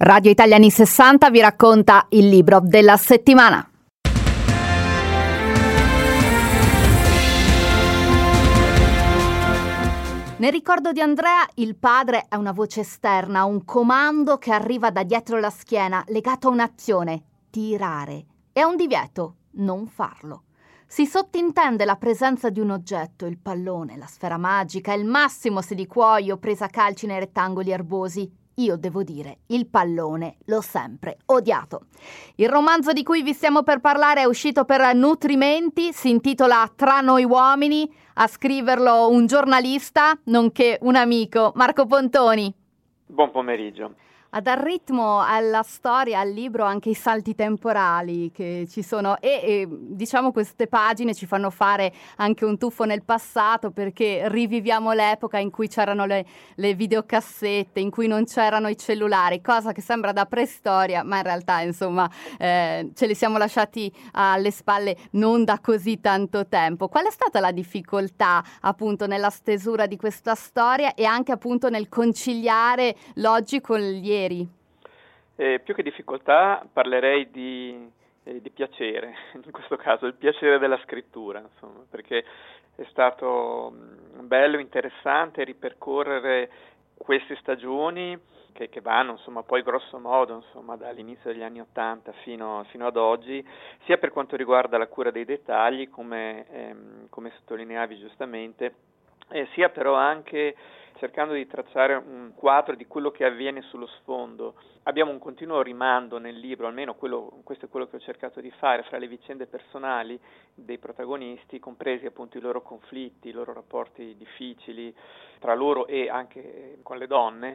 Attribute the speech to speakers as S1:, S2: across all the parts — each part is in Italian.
S1: Radio Italia anni 60 vi racconta il libro della settimana. Nel ricordo di Andrea, il padre è una voce esterna, un comando che arriva da dietro la schiena, legato a un'azione, tirare, e a un divieto, non farlo. Si sottintende la presenza di un oggetto, il pallone, la sfera magica, il massimo se di cuoio presa a calci nei rettangoli erbosi. Io devo dire, il pallone l'ho sempre odiato. Il romanzo di cui vi stiamo per parlare è uscito per Nutrimenti, si intitola Tra noi uomini, a scriverlo un giornalista, nonché un amico, Marco Pontoni.
S2: Buon pomeriggio.
S1: A dar ritmo alla storia, al libro, anche i salti temporali che ci sono e diciamo queste pagine ci fanno fare anche un tuffo nel passato, perché riviviamo l'epoca in cui c'erano le videocassette, in cui non c'erano i cellulari, cosa che sembra da preistoria, ma in realtà insomma ce li siamo lasciati alle spalle non da così tanto tempo. Qual è stata la difficoltà appunto nella stesura di questa storia e anche appunto nel conciliare l'oggi con gli
S2: più che difficoltà parlerei di piacere, in questo caso il piacere della scrittura, insomma, perché è stato bello, interessante ripercorrere queste stagioni che vanno insomma poi grosso modo insomma dall'inizio degli anni '80 fino ad oggi, sia per quanto riguarda la cura dei dettagli come sottolineavi giustamente, sia però anche cercando di tracciare un quadro di quello che avviene sullo sfondo. Abbiamo un continuo rimando nel libro, almeno questo è quello che ho cercato di fare, fra le vicende personali dei protagonisti, compresi appunto i loro conflitti, i loro rapporti difficili tra loro e anche con le donne,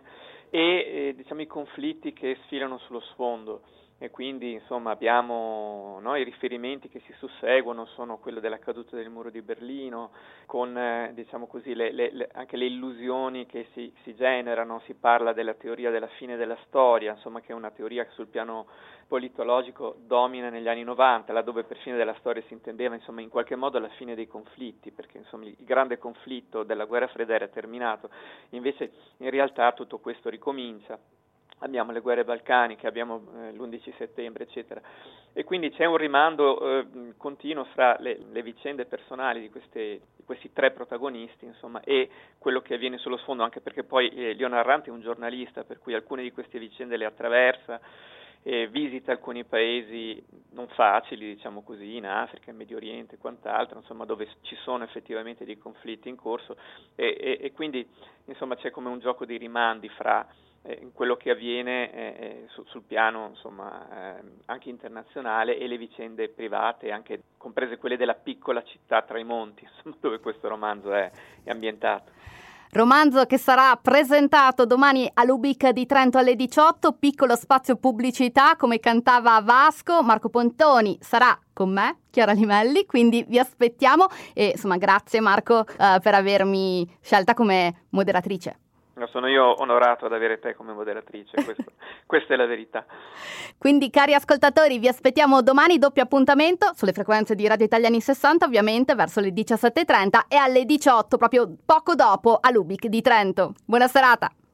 S2: e diciamo i conflitti che sfilano sullo sfondo. E quindi insomma abbiamo i riferimenti che si susseguono sono quello della caduta del muro di Berlino, con diciamo così anche le illusioni che si generano. Si parla della teoria della fine della storia, insomma, che è una teoria che sul piano politologico domina negli anni '90, laddove per fine della storia si intendeva insomma in qualche modo la fine dei conflitti, perché insomma il grande conflitto della guerra fredda era terminato. Invece in realtà tutto questo ricomincia. Abbiamo le guerre balcaniche, abbiamo l'11 settembre, eccetera. E quindi c'è un rimando continuo fra le vicende personali di questi tre protagonisti, insomma, e quello che avviene sullo sfondo, anche perché poi Leo Narrante è un giornalista, per cui alcune di queste vicende le attraversa, visita alcuni paesi non facili, diciamo così, in Africa, in Medio Oriente e quant'altro, insomma, dove ci sono effettivamente dei conflitti in corso, e quindi insomma c'è come un gioco di rimandi fra quello che avviene sul piano insomma anche internazionale e le vicende private, anche comprese quelle della piccola città tra i monti, insomma, dove questo romanzo è ambientato.
S1: Romanzo che sarà presentato domani all'Ubic di Trento alle 18, piccolo spazio pubblicità, come cantava Vasco. Marco Pontoni sarà con me, Chiara Limelli, quindi vi aspettiamo e insomma grazie Marco per avermi scelta come moderatrice.
S2: Sono io onorato ad avere te come moderatrice, questa è la verità.
S1: Quindi cari ascoltatori, vi aspettiamo domani, doppio appuntamento sulle frequenze di Radio Italia anni 60, ovviamente verso le 17:30 e alle 18, proprio poco dopo, all'Ubic di Trento. Buona serata!